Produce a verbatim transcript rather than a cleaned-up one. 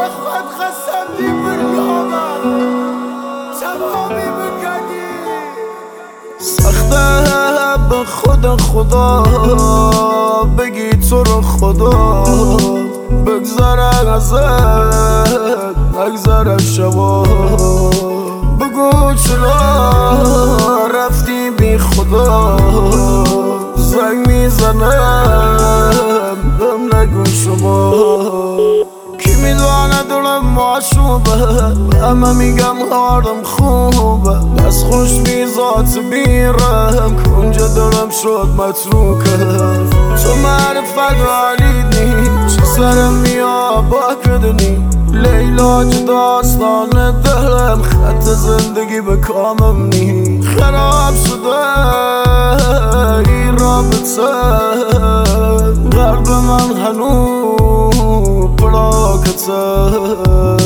خود خسمتی برگامم تمامی بگردی سخته به خود خدا بگی تو رو خدا بگذره ازت نگذره شبا بگو چرا رفتی بی خدا زنگ میزنم بهم نگو شما کی میدونه دلم معشوبه همه میگم حالم خوبه بس خوش میزات بیرم کنجا دلم شد متروکه تو معرفت علیدی چی سرم میا با کدنی لیلا چه داستان دلم خط زندگی به کامم نی خراب شده این رابطه قلب من هنو پراکته